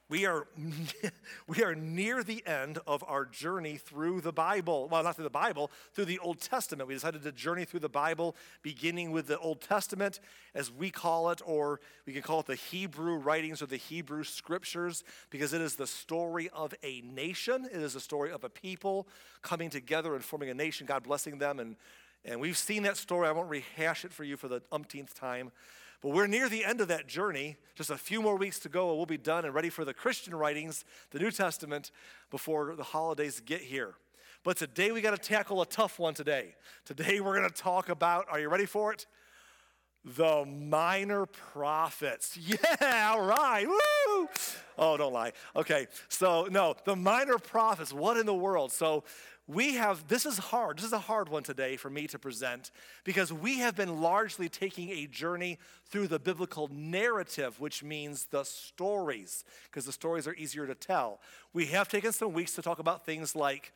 We are, we are near the end of our journey through the Bible. Well, not through the Bible, through the Old Testament. We decided to journey through the Bible, beginning with the Old Testament, as we call it, or we can call it the Hebrew writings or the Hebrew scriptures, because it is the story of a nation. It is the story of a people coming together and forming a nation, God blessing them. And we've seen that story. I won't rehash it for you for the umpteenth time. But we're near the end of that journey. Just a few more weeks to go, and we'll be done and ready for the Christian writings, the New Testament, before the holidays get here. But today we got to tackle a tough one today. Today we're going to talk about, are you ready for it? The minor prophets. Yeah, all right. Woo! Oh, don't lie. Okay, so no, the minor prophets. What in the world? So this is hard. This is a hard one today for me to present because we have been largely taking a journey through the biblical narrative, which means the stories, because the stories are easier to tell. We have taken some weeks to talk about things like,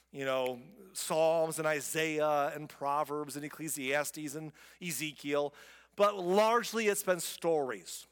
Psalms and Isaiah and Proverbs and Ecclesiastes and Ezekiel, but largely it's been stories.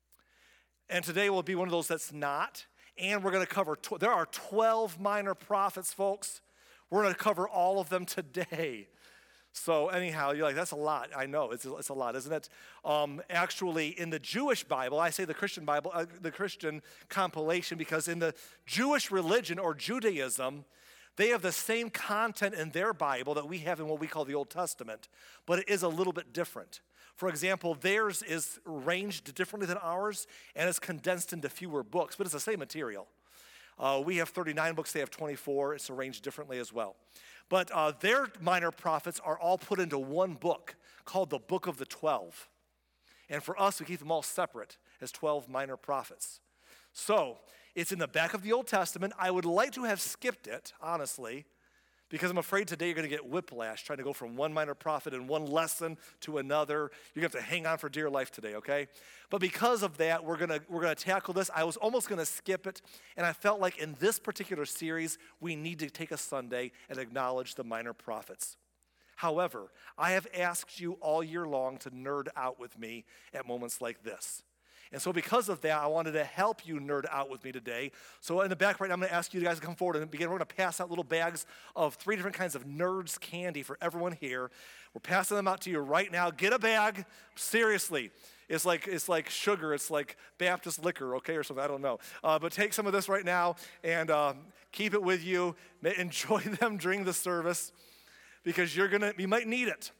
And today will be one of those that's not, and we're going to cover, there are 12 minor prophets, folks. We're going to cover all of them today. So anyhow, you're like, that's a lot. I know, it's a lot, isn't it? Actually, in the Jewish Bible, I say the Christian Bible, the Christian compilation, because in the Jewish religion or Judaism, they have the same content in their Bible that we have in what we call the Old Testament, but it is a little bit different. For example, theirs is arranged differently than ours, and it's condensed into fewer books, but it's the same material. We have 39 books, they have 24. It's arranged differently as well. But their minor prophets are all put into one book called the Book of the 12. And for us, we keep them all separate as 12 minor prophets. So it's in the back of the Old Testament. I would like to have skipped it, honestly, because I'm afraid today you're going to get whiplash trying to go from one minor prophet and one lesson to another. You're going to have to hang on for dear life today, okay? But because of that, we're going to tackle this. I was almost going to skip it, and I felt like in this particular series, we need to take a Sunday and acknowledge the minor prophets. However, I have asked you all year long to nerd out with me at moments like this. And so because of that, I wanted to help you nerd out with me today. So in the back right now, I'm going to ask you guys to come forward and begin. We're going to pass out little bags of 3 different kinds of Nerds candy for everyone here. We're passing them out to you right now. Get a bag. Seriously. It's like sugar. It's like Baptist liquor, okay, or something. I don't know. But take some of this right now and keep it with you. Enjoy them during the service because you might need it.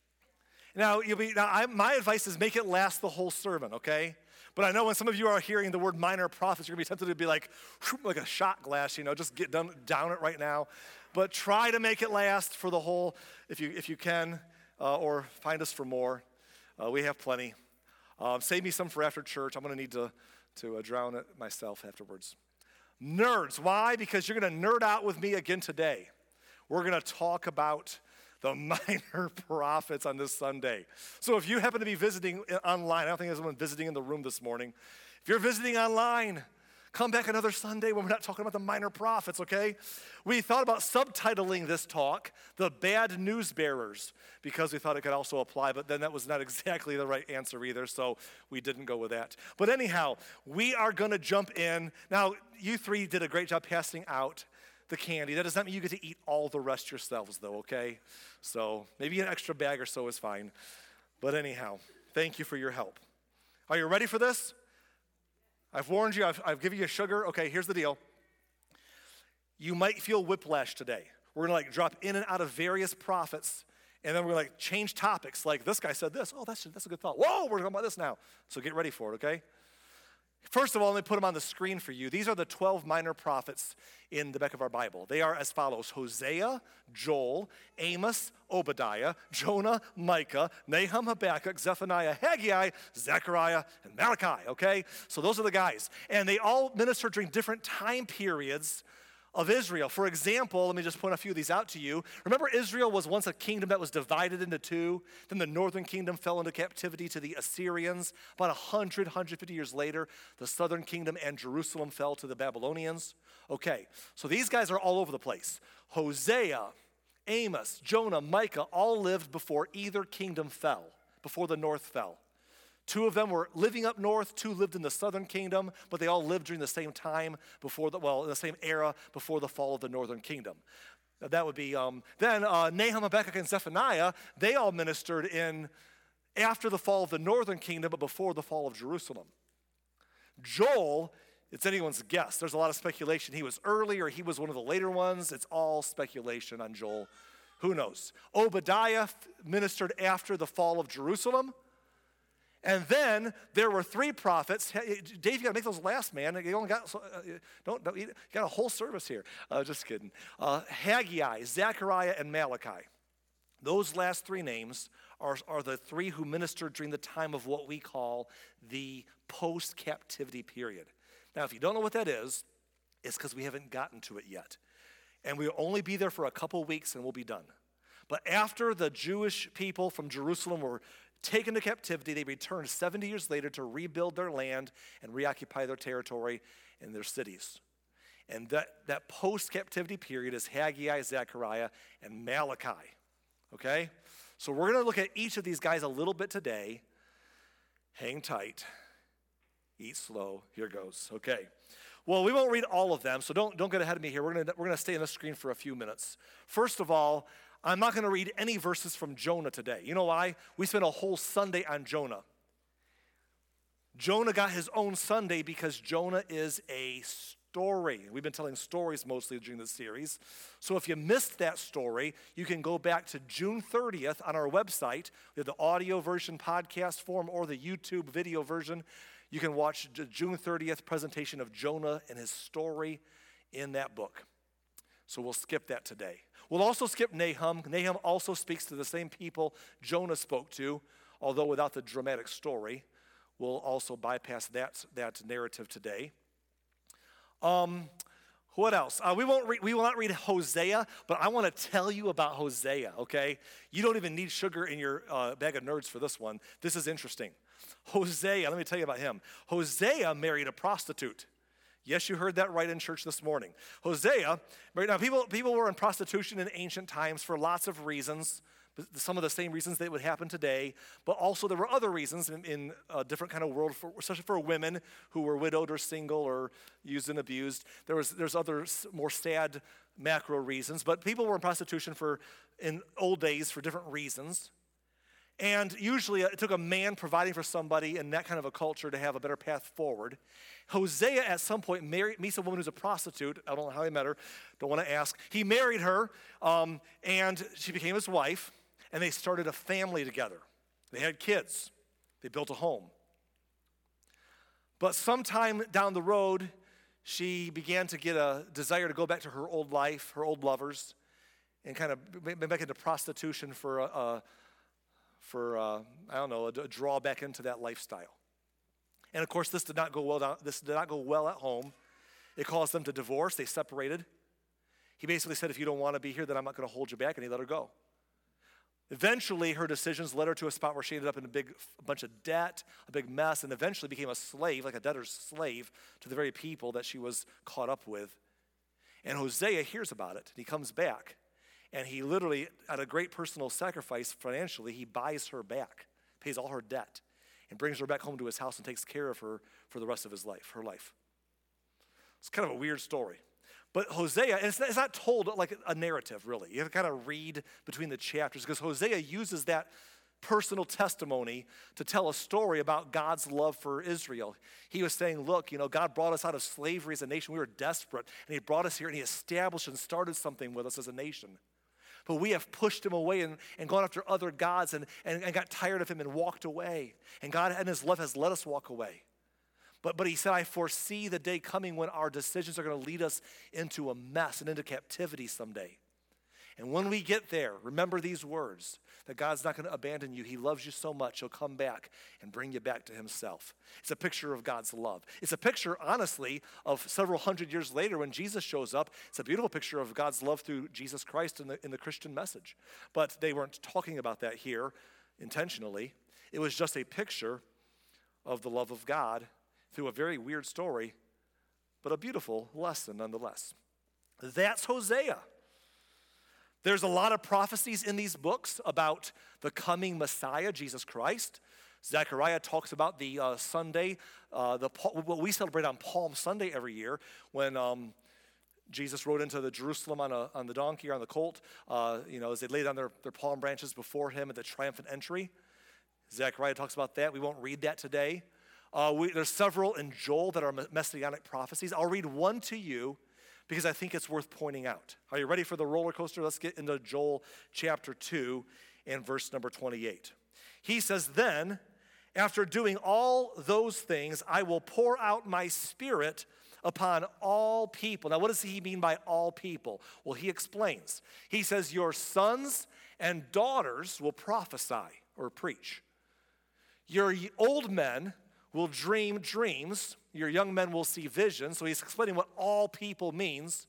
Now, my advice is make it last the whole sermon, okay? But I know when some of you are hearing the word minor prophets, you're going to be tempted to be like a shot glass, just get down it right now. But try to make it last for the whole, if you can, or find us for more. We have plenty. Save me some for after church. I'm going to need to drown it myself afterwards. Nerds. Why? Because you're going to nerd out with me again today. We're going to talk about the minor prophets on this Sunday. So if you happen to be visiting online, I don't think there's anyone visiting in the room this morning. If you're visiting online, come back another Sunday when we're not talking about the minor prophets, okay? We thought about subtitling this talk, The Bad News Bearers, because we thought it could also apply, but then that was not exactly the right answer either, so we didn't go with that. But anyhow, we are going to jump in. Now, you 3 did a great job passing out the candy. That does not mean you get to eat all the rest yourselves, though, okay? So maybe an extra bag or so is fine. But anyhow, thank you for your help. Are you ready for this? I've warned you. I've given you sugar. Okay, here's the deal. You might feel whiplash today. We're going to drop in and out of various prophets, and then we're going to change topics. Like this guy said this. Oh, that's a good thought. Whoa, we're talking about this now. So get ready for it, okay? First of all, let me put them on the screen for you. These are the 12 minor prophets in the back of our Bible. They are as follows: Hosea, Joel, Amos, Obadiah, Jonah, Micah, Nahum, Habakkuk, Zephaniah, Haggai, Zechariah, and Malachi, okay? So those are the guys. And they all minister during different time periods of Israel. For example, let me just point a few of these out to you. Remember, Israel was once a kingdom that was divided into 2. Then the northern kingdom fell into captivity to the Assyrians. About 150 years later, the southern kingdom and Jerusalem fell to the Babylonians. Okay, so these guys are all over the place. Hosea, Amos, Jonah, Micah all lived before either kingdom fell, before the north fell. 2 of them were living up north, 2 lived in the southern kingdom, but they all lived during the same time in the same era before the fall of the northern kingdom. That would be, Nahum, Habakkuk, and Zephaniah, they all ministered in after the fall of the northern kingdom, but before the fall of Jerusalem. Joel, it's anyone's guess. There's a lot of speculation. He was early or he was one of the later ones. It's all speculation on Joel. Who knows? Obadiah ministered after the fall of Jerusalem. And then there were 3 prophets. Dave, you got to make those last, man. You only got you got a whole service here. Just kidding. Haggai, Zechariah, and Malachi. Those last 3 names are the 3 who ministered during the time of what we call the post-captivity period. Now, if you don't know what that is, it's because we haven't gotten to it yet. And we'll only be there for a couple weeks and we'll be done. But after the Jewish people from Jerusalem were taken to captivity, they returned 70 years later to rebuild their land and reoccupy their territory and their cities. And that post-captivity period is Haggai, Zechariah, and Malachi. Okay? So we're going to look at each of these guys a little bit today. Hang tight. Eat slow. Here goes. Okay. Well, we won't read all of them, so don't get ahead of me here. We're going to stay on the screen for a few minutes. First of all, I'm not going to read any verses from Jonah today. You know why? We spent a whole Sunday on Jonah. Jonah got his own Sunday because Jonah is a story. We've been telling stories mostly during this series. So if you missed that story, you can go back to June 30th on our website. We have the audio version podcast form or the YouTube video version. You can watch the June 30th presentation of Jonah and his story in that book. So we'll skip that today. We'll also skip Nahum. Nahum also speaks to the same people Jonah spoke to, although without the dramatic story. We'll also bypass that narrative today. What else? We will not read Hosea, but I want to tell you about Hosea, okay? You don't even need sugar in your bag of nerds for this one. This is interesting. Hosea, let me tell you about him. Hosea married a prostitute. Yes, you heard that right in church this morning. Hosea, now people were in prostitution in ancient times for lots of reasons, some of the same reasons that would happen today, but also there were other reasons in a different kind of world, especially for women who were widowed or single or used and abused. There's other more sad macro reasons, but people were in prostitution in old days for different reasons. And usually it took a man providing for somebody in that kind of a culture to have a better path forward. Hosea at some point meets a woman who's a prostitute. I don't know how he met her. Don't want to ask. He married her, and she became his wife, and they started a family together. They had kids. They built a home. But sometime down the road, she began to get a desire to go back to her old life, her old lovers, and kind of went back into prostitution for a draw back into that lifestyle. And of course, this did not go well at home. It caused them to divorce. They separated. He basically said, if you don't want to be here, then I'm not going to hold you back, and he let her go. Eventually, her decisions led her to a spot where she ended up in a bunch of debt, a big mess, and eventually became a slave, like a debtor's slave, to the very people that she was caught up with. And Hosea hears about it, and he comes back. And he literally, at a great personal sacrifice financially, he buys her back, pays all her debt, and brings her back home to his house and takes care of her for the rest of her life. It's kind of a weird story. But Hosea, and it's not told like a narrative, really. You have to kind of read between the chapters because Hosea uses that personal testimony to tell a story about God's love for Israel. He was saying, look, God brought us out of slavery as a nation. We were desperate, and he brought us here, and he established and started something with us as a nation. But we have pushed him away and gone after other gods and got tired of him and walked away. And God in his love has let us walk away. But he said, I foresee the day coming when our decisions are going to lead us into a mess and into captivity someday. And when we get there, remember these words, that God's not going to abandon you. He loves you so much, he'll come back and bring you back to himself. It's a picture of God's love. It's a picture, honestly, of several hundred years later when Jesus shows up. It's a beautiful picture of God's love through Jesus Christ in the Christian message. But they weren't talking about that here intentionally. It was just a picture of the love of God through a very weird story, but a beautiful lesson nonetheless. That's Hosea. There's a lot of prophecies in these books about the coming Messiah, Jesus Christ. Zechariah talks about the Sunday, what we celebrate on Palm Sunday every year when Jesus rode into the Jerusalem on the donkey or on the colt, as they laid down their palm branches before him at the triumphant entry. Zechariah talks about that. We won't read that today. There's several in Joel that are messianic prophecies. I'll read one to you because I think it's worth pointing out. Are you ready for the roller coaster? Let's get into Joel chapter 2 and verse number 28. He says, "Then, after doing all those things, I will pour out my spirit upon all people." Now, what does he mean by all people? Well, he explains. He says, "Your sons and daughters will prophesy," or preach. "Your old men will dream dreams. Your young men will see visions." So he's explaining what all people means.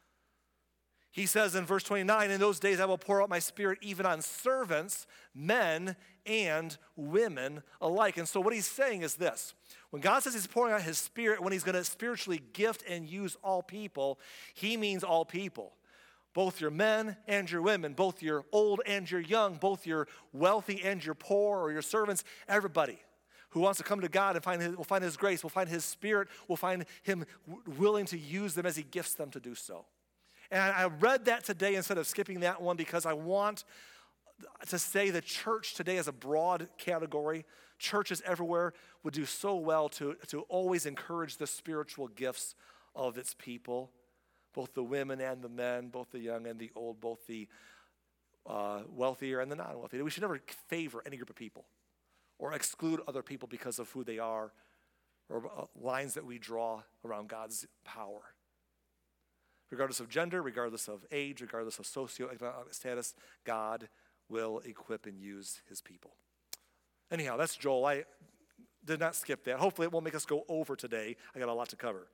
He says in verse 29, "In those days I will pour out my spirit even on servants, men and women alike." And so what he's saying is this. When God says he's pouring out his spirit, when he's going to spiritually gift and use all people, he means all people. Both your men and your women, both your old and your young, both your wealthy and your poor, or your servants, everybody who wants to come to God and will find his grace, will find his spirit, will find him willing to use them as he gifts them to do so. And I read that today instead of skipping that one because I want to say the church today is a broad category. Churches everywhere would do so well to always encourage the spiritual gifts of its people, both the women and the men, both the young and the old, both the wealthier and the non-wealthy. We should never favor any group of people or exclude other people because of who they are or lines that we draw around God's power. Regardless of gender, regardless of age, regardless of socioeconomic status, God will equip and use his people. Anyhow, that's Joel. I did not skip that. Hopefully it won't make us go over today. I got a lot to cover.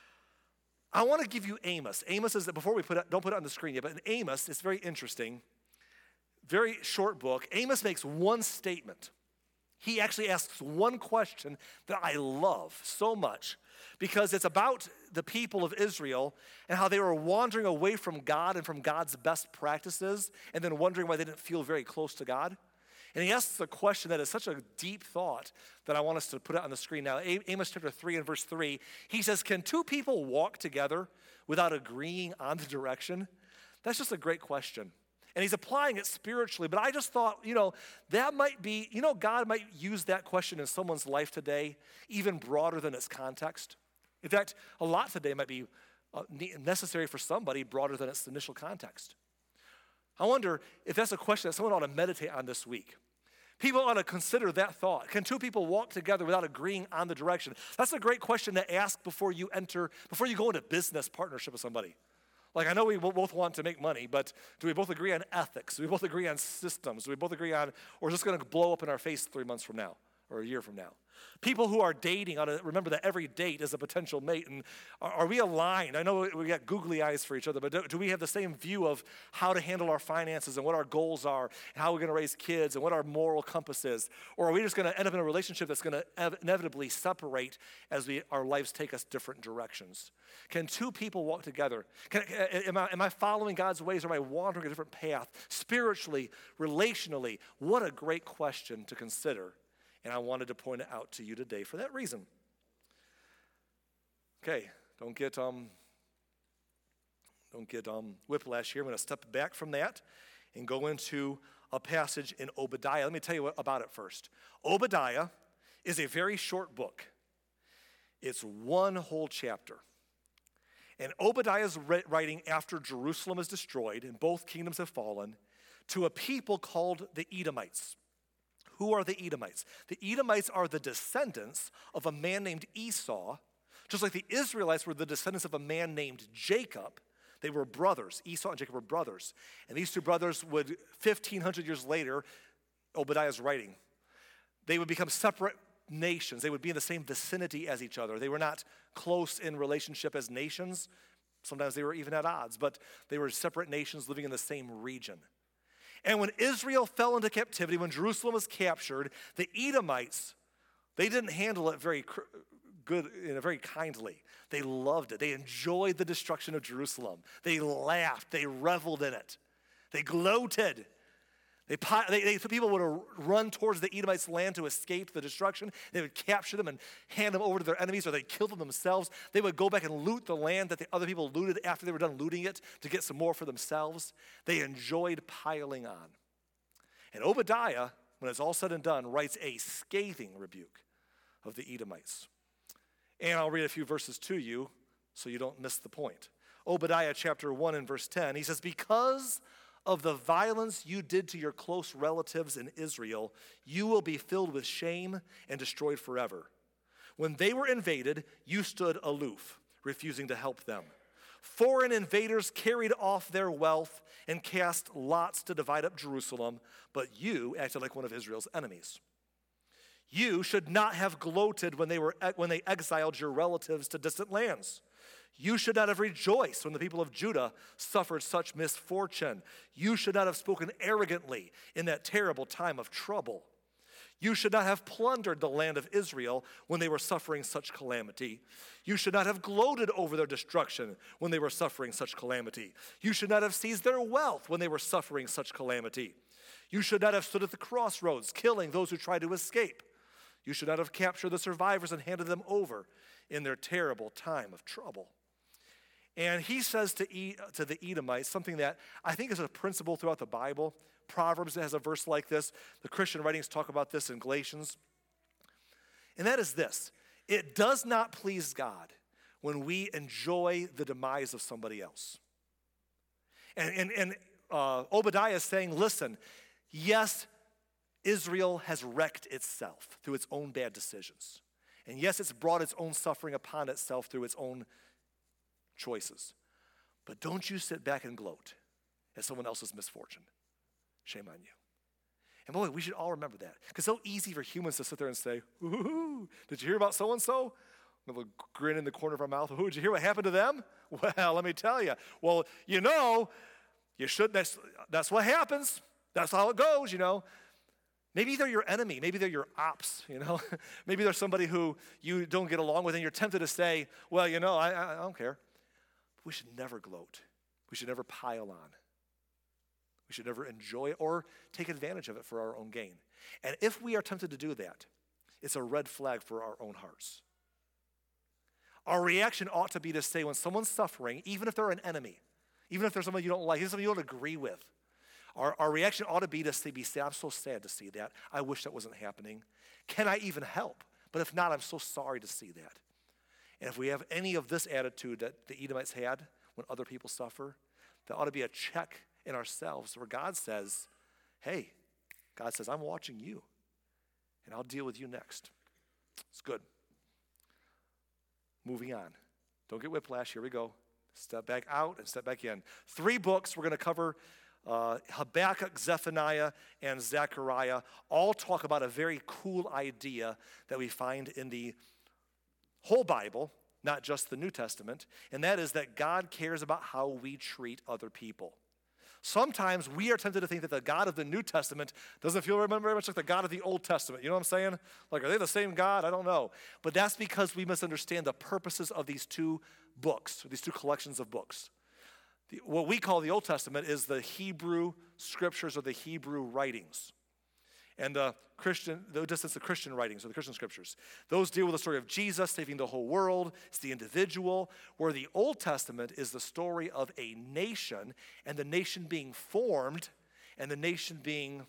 I want to give you Amos. Amos is, before we don't put it on the screen yet, but in Amos, it's very interesting. Very short book. Amos makes one statement. He actually asks one question that I love so much because it's about the people of Israel and how they were wandering away from God and from God's best practices and then wondering why they didn't feel very close to God. And he asks a question that is such a deep thought that I want us to put it on the screen now. Amos chapter 3 and verse 3, he says, "Can two people walk together without agreeing on the direction?" That's just a great question. And he's applying it spiritually, but I just thought, that might be, God might use that question in someone's life today, even broader than its context. In fact, a lot today might be necessary for somebody broader than its initial context. I wonder if that's a question that someone ought to meditate on this week. People ought to consider that thought. Can two people walk together without agreeing on the direction? That's a great question to ask before you go into business partnership with somebody. Like, I know we both want to make money, but do we both agree on ethics? Do we both agree on systems? Do we both agree on, or is this going to blow up in our face 3 months from now or a year from now? People who are dating ought to remember that every date is a potential mate. And are we aligned? I know we got googly eyes for each other, but do we have the same view of how to handle our finances and what our goals are and how we're going to raise kids and what our moral compass is? Or are we just going to end up in a relationship that's going to inevitably separate as our lives take us different directions? Can two people walk together? Am I following God's ways, or am I wandering a different path? Spiritually, relationally, what a great question to consider. And I wanted to point it out to you today for that reason. Okay, don't get whiplash here. I'm going to step back from that and go into a passage in Obadiah. Let me tell you about it first. Obadiah is a very short book. It's one whole chapter. And Obadiah is writing after Jerusalem is destroyed and both kingdoms have fallen to a people called the Edomites. Who are the Edomites? The Edomites are the descendants of a man named Esau, just like the Israelites were the descendants of a man named Jacob. They were brothers. Esau and Jacob were brothers. And these two brothers would, 1,500 years later, Obadiah's writing, they would become separate nations. They would be in the same vicinity as each other. They were not close in relationship as nations. Sometimes they were even at odds, but they were separate nations living in the same region. And when Israel fell into captivity, when Jerusalem was captured, the Edomites, they didn't handle it very good, very kindly. They loved it. They enjoyed the destruction of Jerusalem. They laughed. They reveled in it. They gloated. People would run towards the Edomites' land to escape the destruction. They would capture them and hand them over to their enemies, or they'd kill them themselves. They would go back and loot the land that the other people looted after they were done looting it to get some more for themselves. They enjoyed piling on. And Obadiah, when it's all said and done, writes a scathing rebuke of the Edomites. And I'll read a few verses to you so you don't miss the point. Obadiah chapter 1 and verse 10, he says, because of the violence you did to your close relatives in Israel, you will be filled with shame and destroyed forever. When they were invaded, you stood aloof, refusing to help them. Foreign invaders carried off their wealth and cast lots to divide up Jerusalem, but you acted like one of Israel's enemies. You should not have gloated when they exiled your relatives to distant lands. You should not have rejoiced when the people of Judah suffered such misfortune. You should not have spoken arrogantly in that terrible time of trouble. You should not have plundered the land of Israel when they were suffering such calamity. You should not have gloated over their destruction when they were suffering such calamity. You should not have seized their wealth when they were suffering such calamity. You should not have stood at the crossroads, killing those who tried to escape. You should not have captured the survivors and handed them over in their terrible time of trouble. And he says to the Edomites something that I think is a principle throughout the Bible. Proverbs has a verse like this. The Christian writings talk about this in Galatians. And that is this. It does not please God when we enjoy the demise of somebody else. And Obadiah is saying, listen, yes, Israel has wrecked itself through its own bad decisions. And yes, it's brought its own suffering upon itself through its own choices. But don't you sit back and gloat at someone else's misfortune. Shame on you. And boy, we should all remember that. Because it's so easy for humans to sit there and say, ooh, did you hear about so-and-so? With a grin in the corner of our mouth. Ooh, did you hear what happened to them? Well, let me tell you. Well, you should, that's what happens. That's how it goes, Maybe they're your enemy. Maybe they're your ops, Maybe they're somebody who you don't get along with and you're tempted to say, well, I don't care. We should never gloat. We should never pile on. We should never enjoy it or take advantage of it for our own gain. And if we are tempted to do that, it's a red flag for our own hearts. Our reaction ought to be to say when someone's suffering, even if they're an enemy, even if there's someone you don't like, even someone you don't agree with, our reaction ought to be to say, I'm so sad to see that. I wish that wasn't happening. Can I even help? But if not, I'm so sorry to see that. And if we have any of this attitude that the Edomites had when other people suffer, there ought to be a check in ourselves where God says, I'm watching you, and I'll deal with you next. It's good. Moving on. Don't get whiplash. Here we go. Step back out and step back in. 3 books we're going to cover. Habakkuk, Zephaniah, and Zechariah all talk about a very cool idea that we find in the whole Bible, not just the New Testament, and that is that God cares about how we treat other people. Sometimes we are tempted to think that the God of the New Testament doesn't feel very much like the God of the Old Testament. You know what I'm saying? Like, are they the same God? I don't know. But that's because we misunderstand the purposes of these 2 books, these 2 collections of books. What we call the Old Testament is the Hebrew scriptures or the Hebrew writings. And the Christian writings or the Christian scriptures. Those deal with the story of Jesus saving the whole world. It's the individual. Where the Old Testament is the story of a nation and the nation being formed and the nation being,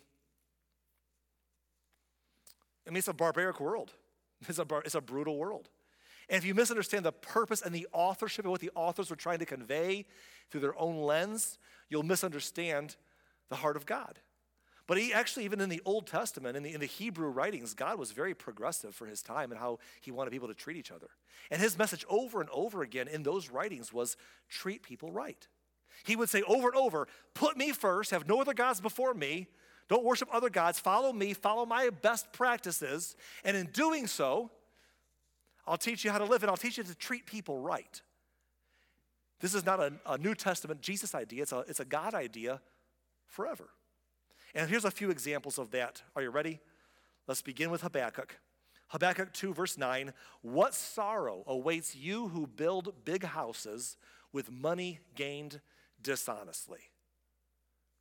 it's a barbaric world. It's a brutal world. And if you misunderstand the purpose and the authorship of what the authors were trying to convey through their own lens, you'll misunderstand the heart of God. But he actually, even in the Old Testament, in the Hebrew writings, God was very progressive for his time and how he wanted people to treat each other. And his message over and over again in those writings was treat people right. He would say over and over, put me first, have no other gods before me, don't worship other gods, follow me, follow my best practices, and in doing so, I'll teach you how to live and I'll teach you to treat people right. This is not a New Testament Jesus idea, it's a God idea forever. And here's a few examples of that. Are you ready? Let's begin with Habakkuk. Habakkuk 2, verse 9. What sorrow awaits you who build big houses with money gained dishonestly?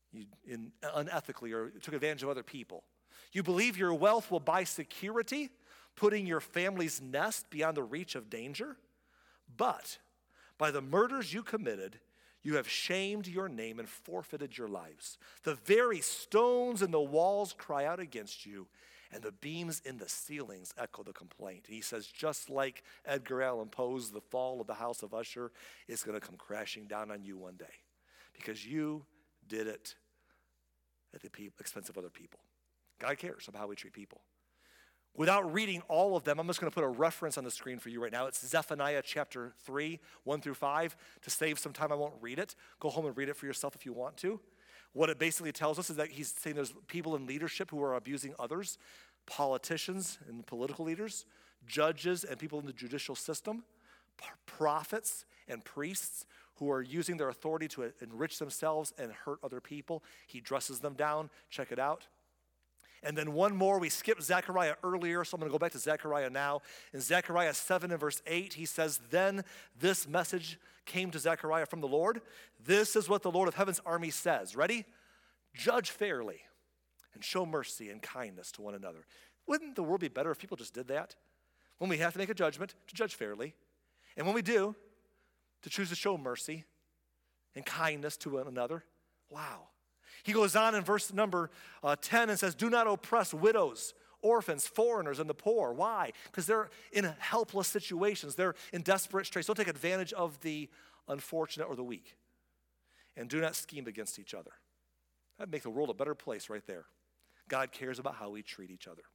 unethically or took advantage of other people. You believe your wealth will buy security, putting your family's nest beyond the reach of danger. But by the murders you committed, you have shamed your name and forfeited your lives. The very stones in the walls cry out against you, and the beams in the ceilings echo the complaint. He says, just like Edgar Allan Poe's The Fall of the House of Usher, it's going to come crashing down on you one day because you did it at the expense of other people. God cares about how we treat people. Without reading all of them, I'm just going to put a reference on the screen for you right now. It's Zephaniah chapter 3, 1 through 5. To save some time, I won't read it. Go home and read it for yourself if you want to. What it basically tells us is that he's saying there's people in leadership who are abusing others, politicians and political leaders, judges and people in the judicial system, prophets and priests who are using their authority to enrich themselves and hurt other people. He dresses them down. Check it out. And then one more, we skipped Zechariah earlier, so I'm going to go back to Zechariah now. In Zechariah 7 and verse 8, he says, then this message came to Zechariah from the Lord. This is what the Lord of heaven's army says. Ready? Judge fairly and show mercy and kindness to one another. Wouldn't the world be better if people just did that? When we have to make a judgment, to judge fairly. And when we do, to choose to show mercy and kindness to one another. Wow. He goes on in verse number 10 and says, do not oppress widows, orphans, foreigners, and the poor. Why? Because they're in helpless situations. They're in desperate straits. Don't take advantage of the unfortunate or the weak. And do not scheme against each other. That'd make the world a better place right there. God cares about how we treat each other.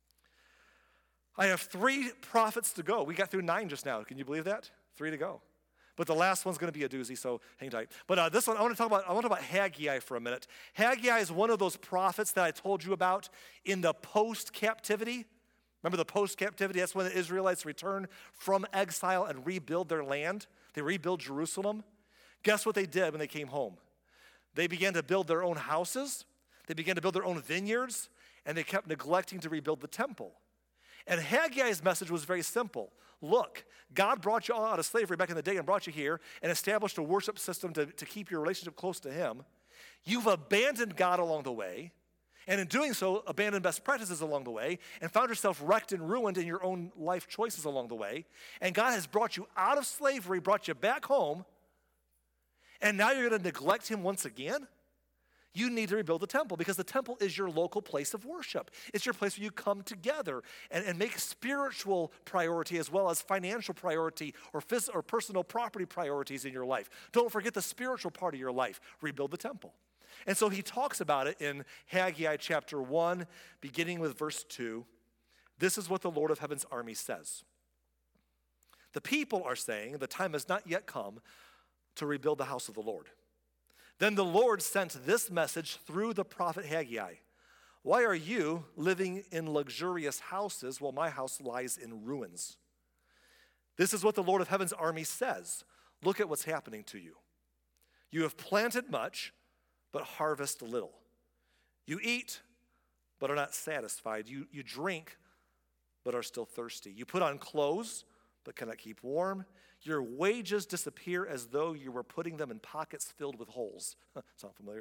I have 3 prophets to go. We got through 9 just now. Can you believe that? 3 to go. But the last one's going to be a doozy, so hang tight. But this one, I want to talk about Haggai for a minute. Haggai is one of those prophets that I told you about in the post-captivity. Remember the post-captivity? That's when the Israelites return from exile and rebuild their land. They rebuild Jerusalem. Guess what they did when they came home? They began to build their own houses. They began to build their own vineyards. And they kept neglecting to rebuild the temple. And Haggai's message was very simple. Look, God brought you all out of slavery back in the day and brought you here and established a worship system to keep your relationship close to him. You've abandoned God along the way, and in doing so, abandoned best practices along the way, and found yourself wrecked and ruined in your own life choices along the way. And God has brought you out of slavery, brought you back home, and now you're going to neglect him once again? You need to rebuild the temple because the temple is your local place of worship. It's your place where you come together and make spiritual priority as well as financial priority or personal property priorities in your life. Don't forget the spiritual part of your life. Rebuild the temple. And so he talks about it in Haggai chapter 1, beginning with verse 2. This is what the Lord of heaven's army says. The people are saying the time has not yet come to rebuild the house of the Lord. Then the Lord sent this message through the prophet Haggai. Why are you living in luxurious houses while my house lies in ruins? This is what the Lord of heaven's army says. Look at what's happening to you. You have planted much, but harvest little. You eat, but are not satisfied. You drink, but are still thirsty. You put on clothes, but cannot keep warm. Your wages disappear as though you were putting them in pockets filled with holes. Sound familiar?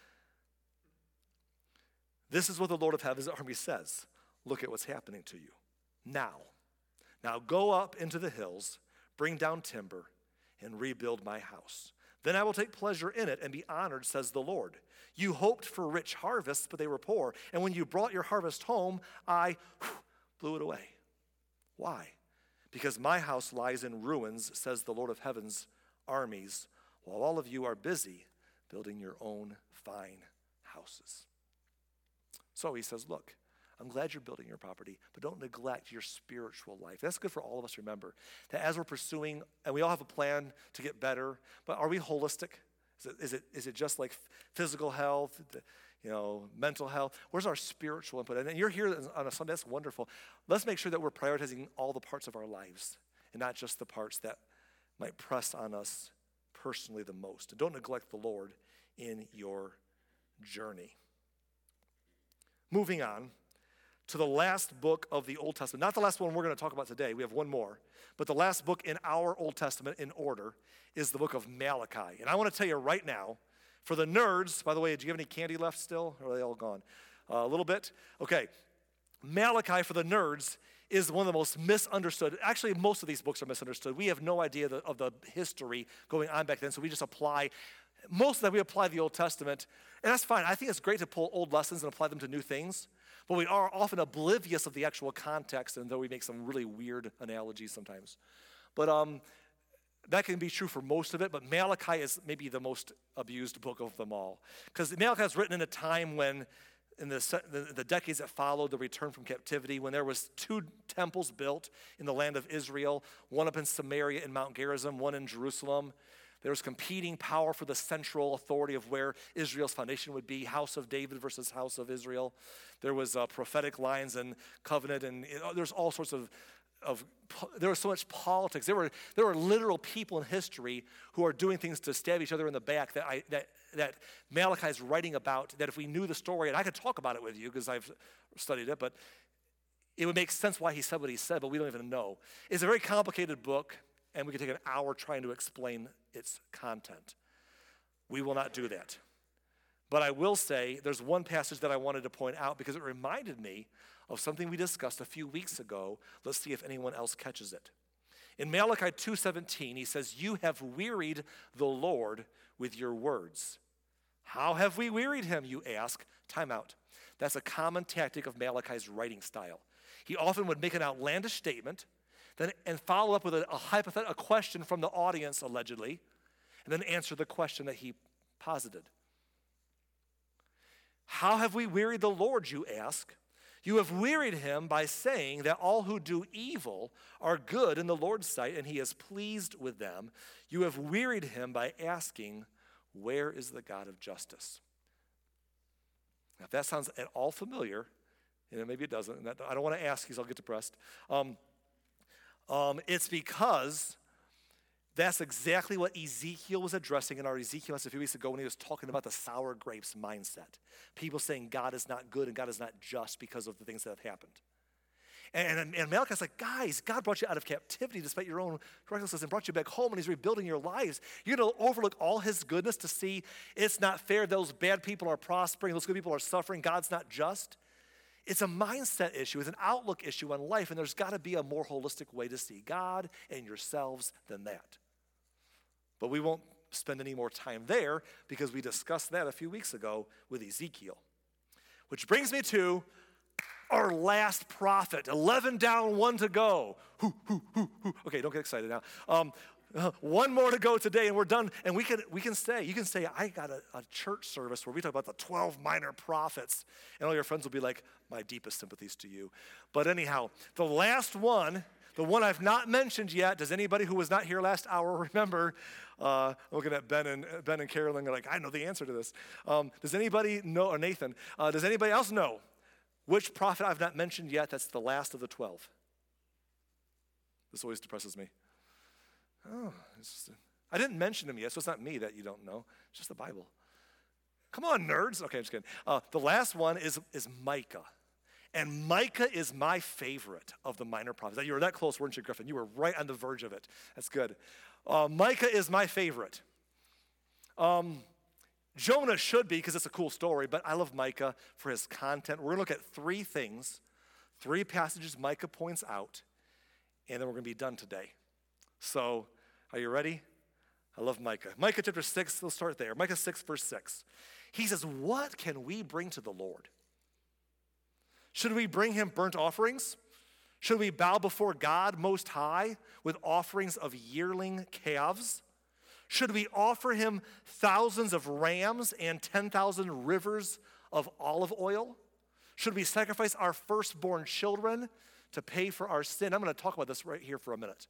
This is what the Lord of heaven's army says. Look at what's happening to you. Now go up into the hills, bring down timber, and rebuild my house. Then I will take pleasure in it and be honored, says the Lord. You hoped for rich harvests, but they were poor. And when you brought your harvest home, I blew it away. Why? Because my house lies in ruins, says the Lord of heaven's armies, while all of you are busy building your own fine houses. So he says, look, I'm glad you're building your property, but don't neglect your spiritual life. That's good for all of us to remember, that as we're pursuing, and we all have a plan to get better, but are we holistic? Is it just like physical health, mental health? Where's our spiritual input? And you're here on a Sunday, that's wonderful. Let's make sure that we're prioritizing all the parts of our lives and not just the parts that might press on us personally the most. And don't neglect the Lord in your journey. Moving on to the last book of the Old Testament. Not the last one we're going to talk about today. We have one more. But the last book in our Old Testament in order is the book of Malachi. And I want to tell you right now, For the nerds, by the way, do you have any candy left still? Or are they all gone? A little bit? Okay. Malachi, for the nerds, is one of the most misunderstood. Actually, most of these books are misunderstood. We have no idea of the history going on back then, so we just apply. Most of that, we apply the Old Testament, and that's fine. I think it's great to pull old lessons and apply them to new things, but we are often oblivious of the actual context, and though we make some really weird analogies sometimes. But that can be true for most of it, but Malachi is maybe the most abused book of them all. Because Malachi was written in a time when, in the decades that followed the return from captivity, when there was 2 temples built in the land of Israel, one up in Samaria in Mount Gerizim, one in Jerusalem. There was competing power for the central authority of where Israel's foundation would be, house of David versus house of Israel. There was prophetic lines and covenant, and there's all sorts of there was so much politics. There were literal people in history who are doing things to stab each other in the back that Malachi is writing about, that if we knew the story, and I could talk about it with you because I've studied it, but it would make sense why he said what he said, but we don't even know. It's a very complicated book, and we could take an hour trying to explain its content. We will not do that. But I will say there's one passage that I wanted to point out because it reminded me of something we discussed a few weeks ago. Let's see if anyone else catches it. In Malachi 2:17, he says, "You have wearied the Lord with your words." How have we wearied him, you ask? Time out. That's a common tactic of Malachi's writing style. He often would make an outlandish statement and follow up with a question from the audience, allegedly, and then answer the question that he posited. How have we wearied the Lord, you ask? You have wearied him by saying that all who do evil are good in the Lord's sight, and he is pleased with them. You have wearied him by asking, where is the God of justice? Now, if that sounds at all familiar, and maybe it doesn't, and I don't want to ask because I'll get depressed. It's because that's exactly what Ezekiel was addressing in our Ezekiel message a few weeks ago when he was talking about the sour grapes mindset. People saying God is not good and God is not just because of the things that have happened. And Malachi's like, guys, God brought you out of captivity despite your own recklessness and brought you back home, and he's rebuilding your lives. You're going to overlook all his goodness to see it's not fair. Those bad people are prospering. Those good people are suffering. God's not just. It's a mindset issue. It's an outlook issue on life, and there's got to be a more holistic way to see God and yourselves than that. But we won't spend any more time there because we discussed that a few weeks ago with Ezekiel. Which brings me to our last prophet. 11 down, 1 to go. Okay, don't get excited now. One more to go today, and we're done. And you can say, I got a church service where we talk about the 12 minor prophets. And all your friends will be like, my deepest sympathies to you. But anyhow, the last one, the one I've not mentioned yet, does anybody who was not here last hour remember? Looking at Ben and Carolyn, they're like, I know the answer to this. Does anybody know, or Nathan, does anybody else know which prophet I've not mentioned yet that's the last of the 12? This always depresses me. Oh, I didn't mention him yet, so it's not me that you don't know. It's just the Bible. Come on, nerds. Okay, I'm just kidding. The last one is Micah. And Micah is my favorite of the minor prophets. You were that close, weren't you, Griffin? You were right on the verge of it. That's good. Micah is my favorite. Jonah should be because it's a cool story, but I love Micah for his content. We're going to look at 3 things, 3 passages Micah points out, and then we're going to be done today. So, are you ready? I love Micah. Micah chapter 6, let's start there. Micah 6, verse 6. He says, what can we bring to the Lord? Should we bring him burnt offerings? Should we bow before God Most High with offerings of yearling calves? Should we offer him thousands of rams and 10,000 rivers of olive oil? Should we sacrifice our firstborn children to pay for our sin? I'm going to talk about this right here for a minute.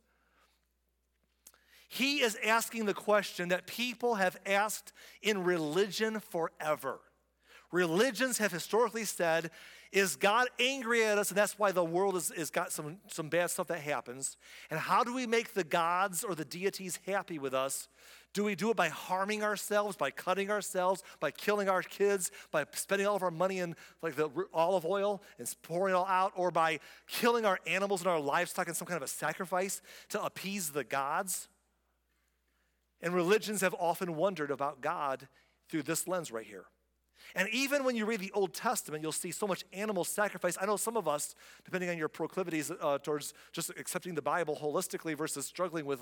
He is asking the question that people have asked in religion forever. Religions have historically said, is God angry at us, and that's why the world has got some bad stuff that happens? And how do we make the gods or the deities happy with us? Do we do it by harming ourselves, by cutting ourselves, by killing our kids, by spending all of our money in like the olive oil and pouring it all out, or by killing our animals and our livestock in some kind of a sacrifice to appease the gods? And religions have often wondered about God through this lens right here. And even when you read the Old Testament, you'll see so much animal sacrifice. I know some of us, depending on your proclivities towards just accepting the Bible holistically versus struggling with,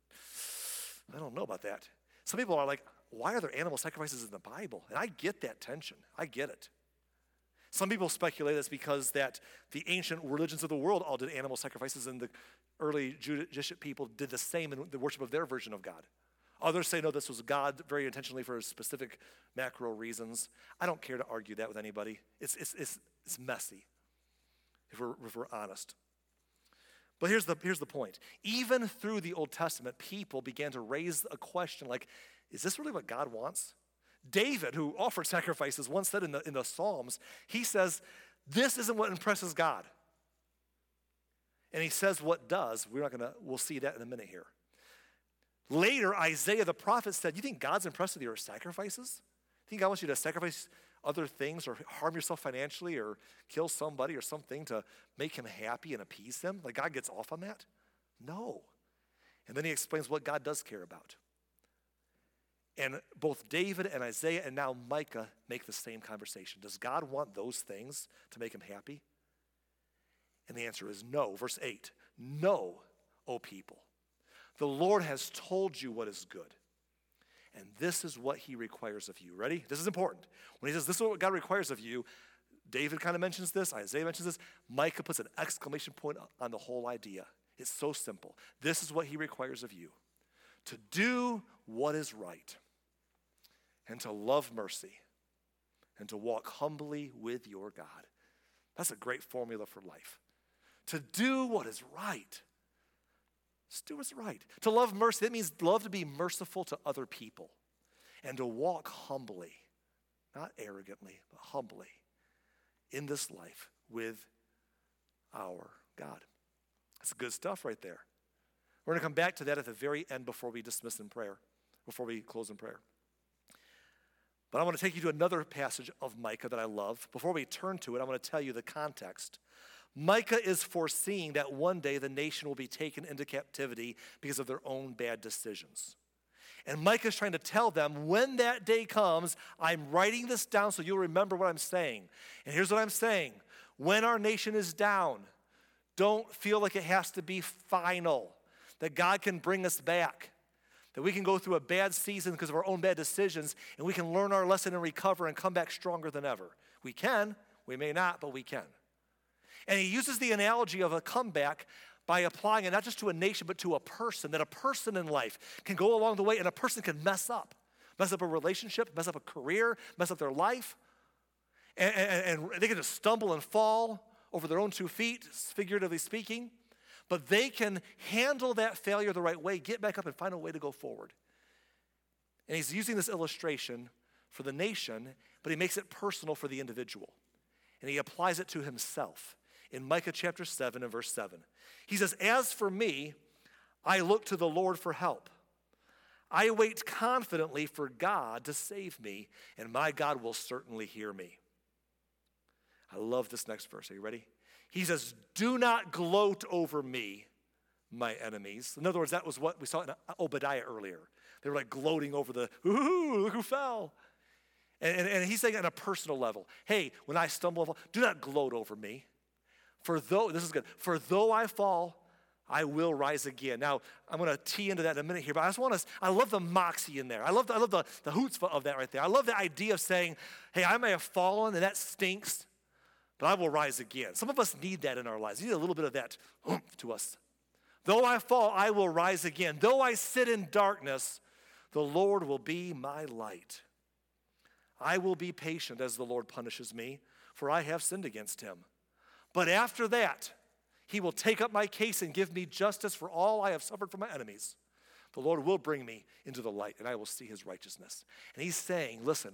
I don't know about that. Some people are like, why are there animal sacrifices in the Bible? And I get that tension. I get it. Some people speculate it's because that the ancient religions of the world all did animal sacrifices, and the early Jewish people did the same in the worship of their version of God. Others say, no, this was God very intentionally for specific macro reasons. I don't care to argue that with anybody. It's messy, if we're honest. But here's the point. Even through the Old Testament, people began to raise a question like, is this really what God wants? David, who offered sacrifices, once said in the Psalms, he says, this isn't what impresses God. And he says what does. We'll see that in a minute here. Later, Isaiah the prophet said, you think God's impressed with your sacrifices? You think God wants you to sacrifice other things or harm yourself financially or kill somebody or something to make him happy and appease him? Like God gets off on that? No. And then he explains what God does care about. And both David and Isaiah and now Micah make the same conversation. Does God want those things to make him happy? And the answer is no. Verse 8, know, O people. The Lord has told you what is good, and this is what he requires of you. Ready? This is important. When he says this is what God requires of you, David kind of mentions this, Isaiah mentions this, Micah puts an exclamation point on the whole idea. It's so simple. This is what he requires of you, to do what is right, and to love mercy, and to walk humbly with your God. That's a great formula for life. To do what is right. Just do what's right. To love mercy, that means love to be merciful to other people and to walk humbly, not arrogantly, but humbly in this life with our God. That's good stuff right there. We're going to come back to that at the very end before we dismiss in prayer, before we close in prayer. But I want to take you to another passage of Micah that I love. Before we turn to it, I want to tell you the context. Micah is foreseeing that one day the nation will be taken into captivity because of their own bad decisions. And Micah is trying to tell them, when that day comes, I'm writing this down so you'll remember what I'm saying. And here's what I'm saying. When our nation is down, don't feel like it has to be final, that God can bring us back, that we can go through a bad season because of our own bad decisions, and we can learn our lesson and recover and come back stronger than ever. We can. We may not, but we can. And he uses the analogy of a comeback by applying it not just to a nation, but to a person, that a person in life can go along the way and a person can mess up a relationship, mess up a career, mess up their life. And they can just stumble and fall over their own 2 feet, figuratively speaking. But they can handle that failure the right way, get back up and find a way to go forward. And he's using this illustration for the nation, but he makes it personal for the individual. And he applies it to himself. In Micah chapter 7 and verse 7. He says, as for me, I look to the Lord for help. I wait confidently for God to save me, and my God will certainly hear me. I love this next verse. Are you ready? He says, do not gloat over me, my enemies. In other words, that was what we saw in Obadiah earlier. They were like gloating over ooh, look who fell. And he's saying on a personal level, hey, when I stumble, do not gloat over me. This is good. For though I fall, I will rise again. Now, I'm going to tee into that in a minute here, but I love the moxie in there. I love the chutzpah of that right there. I love the idea of saying, hey, I may have fallen and that stinks, but I will rise again. Some of us need that in our lives. We need a little bit of that to us. Though I fall, I will rise again. Though I sit in darkness, the Lord will be my light. I will be patient as the Lord punishes me, for I have sinned against him. But after that, he will take up my case and give me justice for all I have suffered from my enemies. The Lord will bring me into the light, and I will see his righteousness. And he's saying, listen,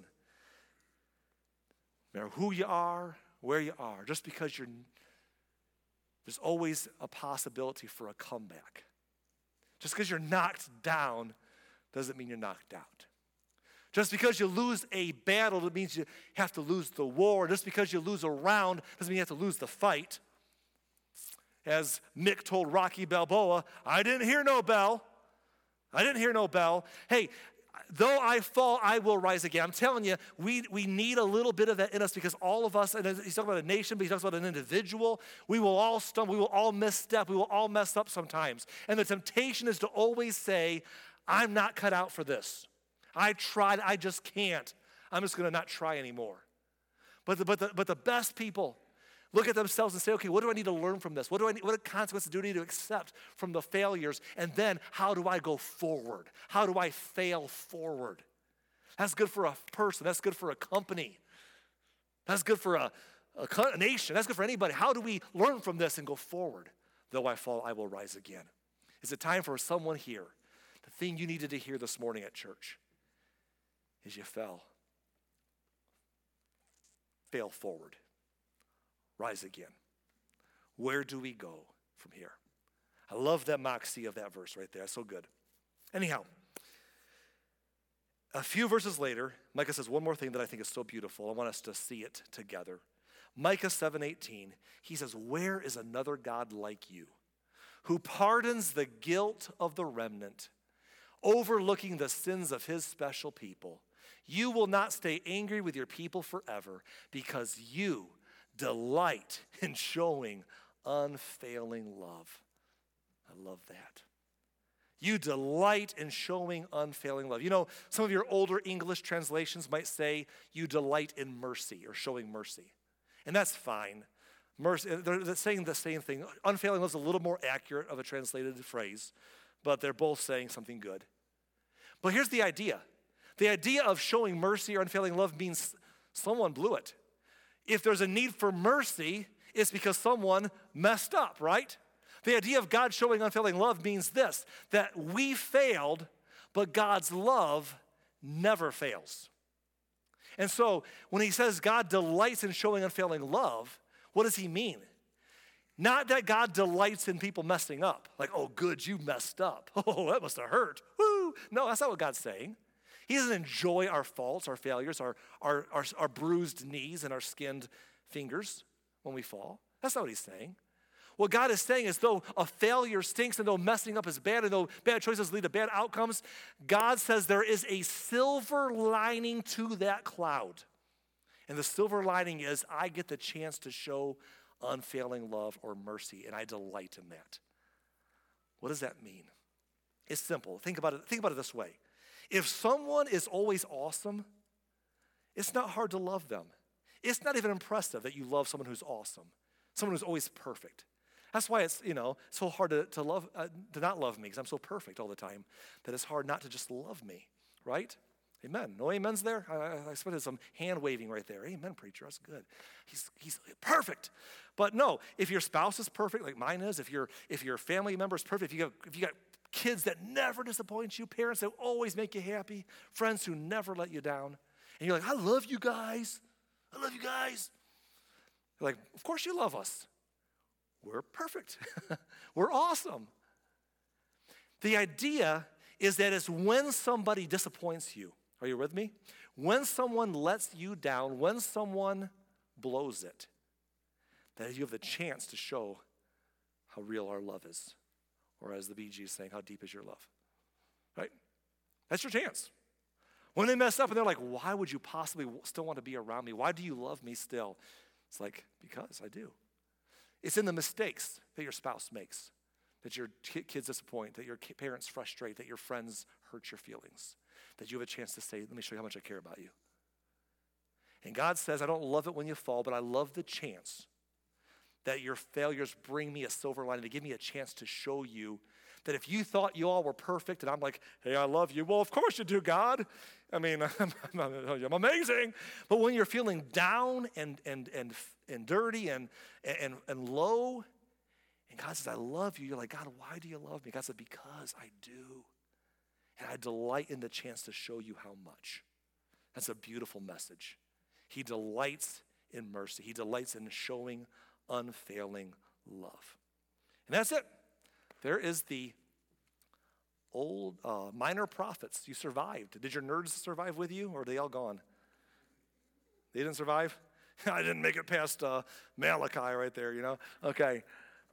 no matter who you are, where you are, just because there's always a possibility for a comeback. Just because you're knocked down doesn't mean you're knocked out. Just because you lose a battle, it means you have to lose the war. Just because you lose a round doesn't mean you have to lose the fight. As Mick told Rocky Balboa, I didn't hear no bell. I didn't hear no bell. Hey, though I fall, I will rise again. I'm telling you, we need a little bit of that in us because all of us, and he's talking about a nation, but he talks about an individual. We will all stumble. We will all misstep. We will all mess up sometimes. And the temptation is to always say, I'm not cut out for this. I tried. I just can't. I'm just going to not try anymore. But the best people look at themselves and say, okay, what do I need to learn from this? What consequences do I need to accept from the failures? And then how do I go forward? How do I fail forward? That's good for a person. That's good for a company. That's good for a nation. That's good for anybody. How do we learn from this and go forward? Though I fall, I will rise again. Is it time for someone here? The thing you needed to hear this morning at church is you fell. Fail forward. Rise again. Where do we go from here? I love that moxie of that verse right there. That's so good. Anyhow, a few verses later, Micah says one more thing that I think is so beautiful. I want us to see it together. Micah 7:18, he says, where is another God like you, who pardons the guilt of the remnant, overlooking the sins of his special people? You will not stay angry with your people forever because you delight in showing unfailing love. I love that. You delight in showing unfailing love. You know, some of your older English translations might say you delight in mercy or showing mercy. And that's fine. Mercy, they're saying the same thing. Unfailing love is a little more accurate of a translated phrase, but they're both saying something good. But here's the idea. The idea of showing mercy or unfailing love means someone blew it. If there's a need for mercy, it's because someone messed up, right? The idea of God showing unfailing love means this, that we failed, but God's love never fails. And so when he says God delights in showing unfailing love, what does he mean? Not that God delights in people messing up. Like, oh, good, you messed up. Oh, that must have hurt. Woo! No, that's not what God's saying. He doesn't enjoy our faults, our failures, our bruised knees and our skinned fingers when we fall. That's not what he's saying. What God is saying is though a failure stinks and though messing up is bad and though bad choices lead to bad outcomes, God says there is a silver lining to that cloud. And the silver lining is I get the chance to show unfailing love or mercy, and I delight in that. What does that mean? It's simple. Think about it this way. If someone is always awesome, it's not hard to love them. It's not even impressive that you love someone who's awesome, someone who's always perfect. That's why it's, so hard to love, to not love me because I'm so perfect all the time that it's hard not to just love me, right? Amen. No amens there? I expected some hand waving right there. Amen, preacher. That's good. He's perfect. But no, if your spouse is perfect like mine is, if your family member is perfect, if you got kids that never disappoint you, parents that always make you happy, friends who never let you down, and you're like, I love you guys. I love you guys. You're like, of course you love us. We're perfect. We're awesome. The idea is that it's when somebody disappoints you. Are you with me? When someone lets you down, when someone blows it, that you have the chance to show how real our love is. Or as the Bee Gees saying, how deep is your love? Right? That's your chance. When they mess up and they're like, why would you possibly still want to be around me? Why do you love me still? It's like, because I do. It's in the mistakes that your spouse makes, that your kids disappoint, that your parents frustrate, that your friends hurt your feelings, that you have a chance to say, let me show you how much I care about you. And God says, I don't love it when you fall, but I love the chance that your failures bring me a silver lining, to give me a chance to show you that if you thought you all were perfect, and I'm like, hey, I love you. Well, of course you do, God. I mean, I'm amazing. But when you're feeling down and dirty and low, and God says, I love you. You're like, God, why do you love me? God said, because I do. And I delight in the chance to show you how much. That's a beautiful message. He delights in mercy. He delights in showing unfailing love. And that's it. There is the old minor prophets. You survived. Did your nerds survive with you, or are they all gone? They didn't survive? I didn't make it past Malachi right there, Okay.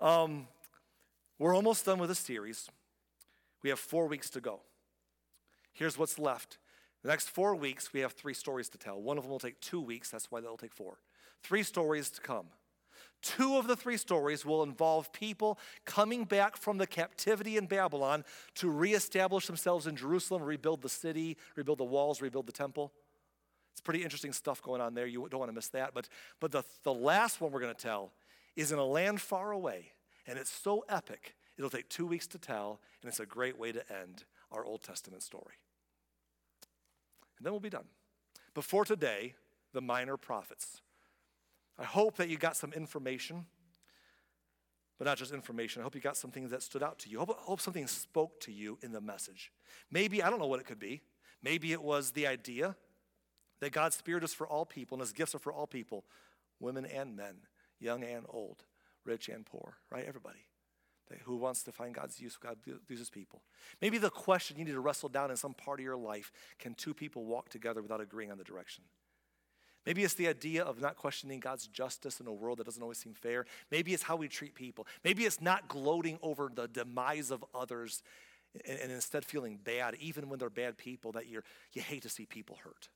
We're almost done with this series. We have 4 weeks to go. Here's what's left. The next 4 weeks, we have 3 stories to tell. One of them will take 2 weeks. That's why that'll take 4. 3 stories to come. 2 of the 3 stories will involve people coming back from the captivity in Babylon to reestablish themselves in Jerusalem, rebuild the city, rebuild the walls, rebuild the temple. It's pretty interesting stuff going on there. You don't want to miss that. But the last one we're going to tell is in a land far away, and it's so epic, it'll take 2 weeks to tell, and it's a great way to end our Old Testament story. And then we'll be done. But for today, the minor prophets. I hope that you got some information, but not just information. I hope you got some things that stood out to you. I hope something spoke to you in the message. Maybe, I don't know what it could be. Maybe it was the idea that God's Spirit is for all people and his gifts are for all people, women and men, young and old, rich and poor, right? Everybody. Who wants to find God's use? God uses people. Maybe the question you need to wrestle down in some part of your life, can 2 people walk together without agreeing on the direction? Maybe it's the idea of not questioning God's justice in a world that doesn't always seem fair. Maybe it's how we treat people. Maybe it's not gloating over the demise of others and instead feeling bad, even when they're bad people, that you hate to see people hurt.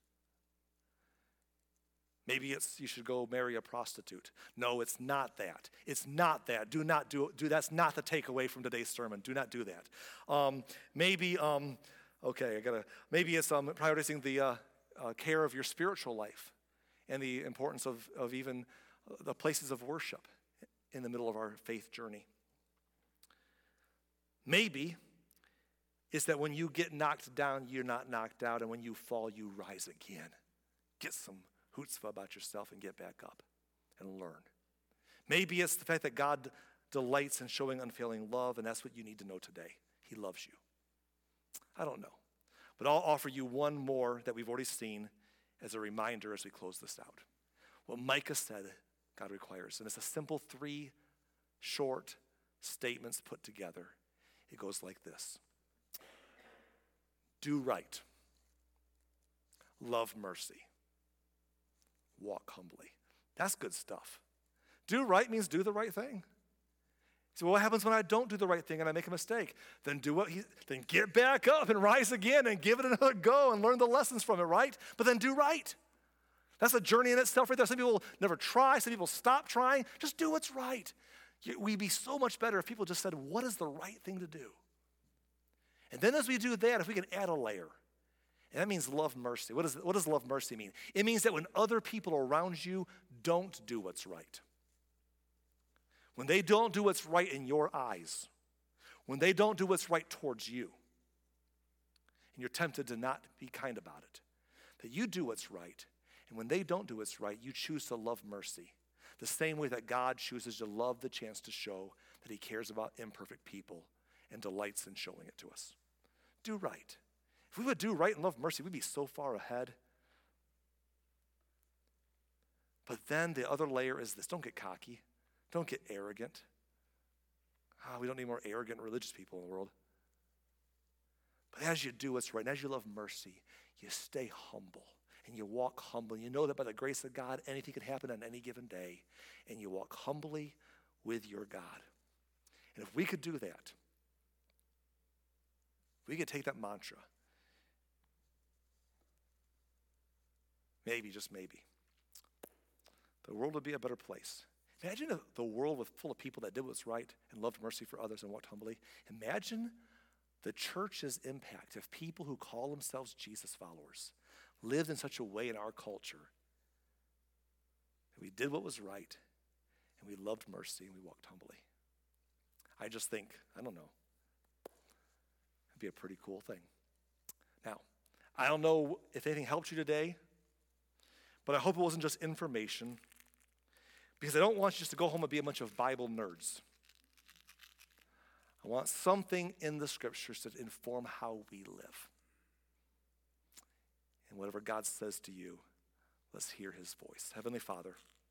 Maybe it's you should go marry a prostitute. No, it's not that. It's not that. Do not do that's not the takeaway from today's sermon. Do not do that. Maybe it's prioritizing the care of your spiritual life and the importance of even the places of worship in the middle of our faith journey. Maybe it's that when you get knocked down, you're not knocked out, and when you fall, you rise again. Get some chutzpah about yourself and get back up and learn. Maybe it's the fact that God delights in showing unfailing love, and that's what you need to know today. He loves you. I don't know. But I'll offer you one more that we've already seen as a reminder as we close this out. What Micah said God requires. And it's a simple 3 short statements put together. It goes like this. Do right. Love mercy. Walk humbly. That's good stuff. Do right means do the right thing. So what happens when I don't do the right thing and I make a mistake? Then then get back up and rise again and give it another go and learn the lessons from it, right? But then do right. That's a journey in itself right there. Some people never try. Some people stop trying. Just do what's right. We'd be so much better if people just said, what is the right thing to do? And then as we do that, if we can add a layer, and that means love mercy. What does love mercy mean? It means that when other people around you don't do what's right, when they don't do what's right in your eyes, when they don't do what's right towards you, and you're tempted to not be kind about it, that you do what's right, and when they don't do what's right, you choose to love mercy, the same way that God chooses to love the chance to show that he cares about imperfect people and delights in showing it to us. Do right. If we would do right and love mercy, we'd be so far ahead. But then the other layer is this. Don't get cocky. Don't get arrogant. We don't need more arrogant religious people in the world. But as you do what's right, and as you love mercy, you stay humble. And you walk humbly. You know that by the grace of God, anything can happen on any given day. And you walk humbly with your God. And if we could do that, we could take that mantra, maybe, just maybe, the world would be a better place. Imagine the world full of people that did what's right and loved mercy for others and walked humbly. Imagine the church's impact if people who call themselves Jesus followers lived in such a way in our culture that we did what was right and we loved mercy and we walked humbly. I just think, I don't know, it'd be a pretty cool thing. Now, I don't know if anything helped you today, but I hope it wasn't just information, because I don't want you just to go home and be a bunch of Bible nerds. I want something in the scriptures to inform how we live. And whatever God says to you, let's hear his voice. Heavenly Father,